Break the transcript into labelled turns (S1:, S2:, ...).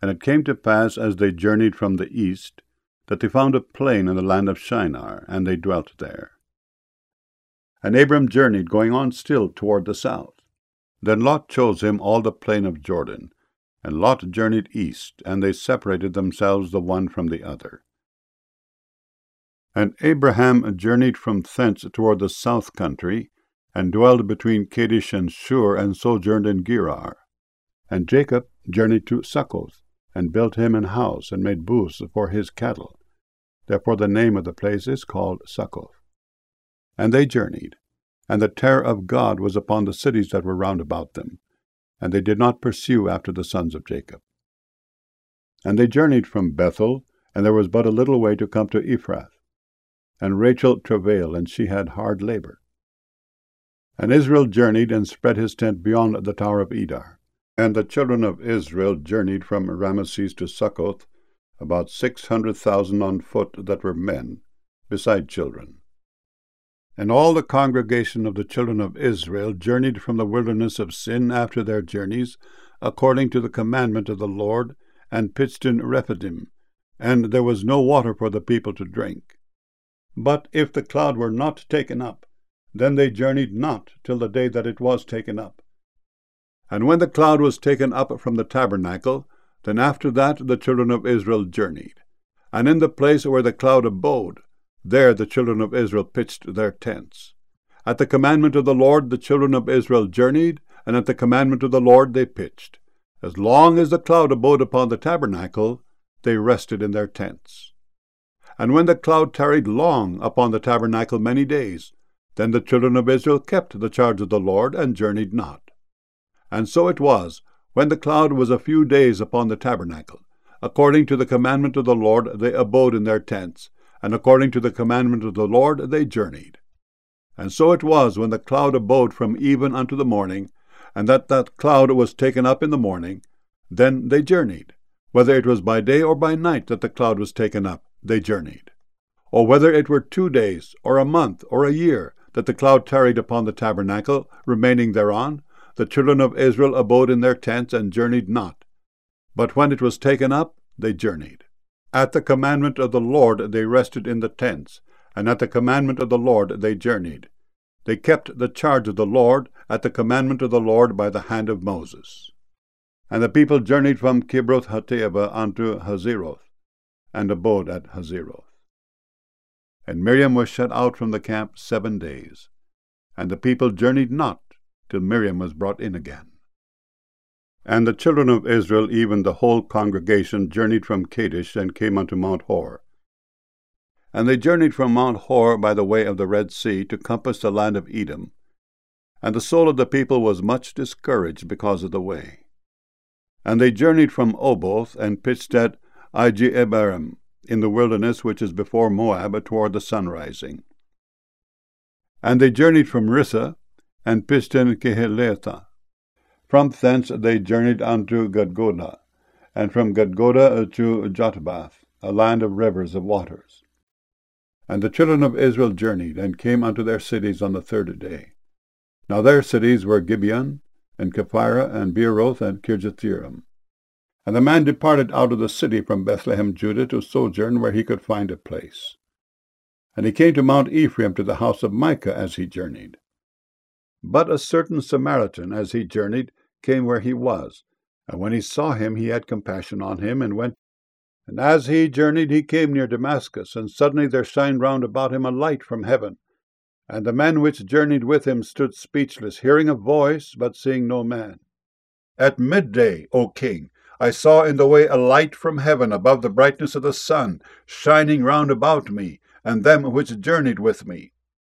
S1: And it came to pass, as they journeyed from the east, that they found a plain in the land of Shinar, and they dwelt there. And Abram journeyed, going on still toward the south. Then Lot chose him all the plain of Jordan, and Lot journeyed east, and they separated themselves the one from the other. And Abraham journeyed from thence toward the south country, and dwelled between Kadesh and Shur, and sojourned in Gerar. And Jacob journeyed to Succoth, and built him an house, and made booths for his cattle. Therefore the name of the place is called Succoth. And they journeyed, and the terror of God was upon the cities that were round about them, and they did not pursue after the sons of Jacob. And they journeyed from Bethel, and there was but a little way to come to Ephrath. And Rachel travailed, and she had hard labor. And Israel journeyed, and spread his tent beyond the tower of Edar. And the children of Israel journeyed from Rameses to Succoth, about 600,000 on foot that were men, beside children. And all the congregation of the children of Israel journeyed from the wilderness of Sin after their journeys, according to the commandment of the Lord, and pitched in Rephidim, and there was no water for the people to drink. But if the cloud were not taken up, then they journeyed not till the day that it was taken up. And when the cloud was taken up from the tabernacle, then after that the children of Israel journeyed. And in the place where the cloud abode, there the children of Israel pitched their tents. At the commandment of the Lord the children of Israel journeyed, and at the commandment of the Lord they pitched. As long as the cloud abode upon the tabernacle, they rested in their tents. And when the cloud tarried long upon the tabernacle many days, then the children of Israel kept the charge of the Lord, and journeyed not. And so it was, when the cloud was a few days upon the tabernacle, according to the commandment of the Lord they abode in their tents, and according to the commandment of the Lord they journeyed. And so it was, when the cloud abode from even unto the morning, and that cloud was taken up in the morning, then they journeyed. Whether it was by day or by night that the cloud was taken up, they journeyed. Or whether it were 2 days, or a month, or a year, that the cloud tarried upon the tabernacle, remaining thereon, the children of Israel abode in their tents, and journeyed not. But when it was taken up, they journeyed. At the commandment of the Lord they rested in the tents, and at the commandment of the Lord they journeyed. They kept the charge of the Lord at the commandment of the Lord by the hand of Moses. And the people journeyed from Kibroth Hattaavah unto Hazeroth, and abode at Hazeroth. And Miriam was shut out from the camp 7 days, and the people journeyed not till Miriam was brought in again. And the children of Israel, even the whole congregation, journeyed from Kadesh, and came unto Mount Hor. And they journeyed from Mount Hor by the way of the Red Sea, to compass the land of Edom. And the soul of the people was much discouraged because of the way. And they journeyed from Oboth, and pitched at Ijeabarim, in the wilderness which is before Moab, toward the sunrising. And they journeyed from Rissa, and pitched in Kehelatha. From thence they journeyed unto Gudgodah, and from Gudgodah to Jotbath, a land of rivers of waters. And the children of Israel journeyed, and came unto their cities on the 3rd day. Now their cities were Gibeon, and Kephirah, and Beeroth, and Kirjathjearim. And the man departed out of the city from Bethlehem, Judah, to sojourn where he could find a place. And he came to Mount Ephraim, to the house of Micah, as he journeyed. But a certain Samaritan, as he journeyed, came where he was. And when he saw him, he had compassion on him, and went. And as he journeyed, he came near Damascus, and suddenly there shined round about him a light from heaven. And the men which journeyed with him stood speechless, hearing a voice, but seeing no man. At midday, O king, I saw in the way a light from heaven, above the brightness of the sun, shining round about me, and them which journeyed with me.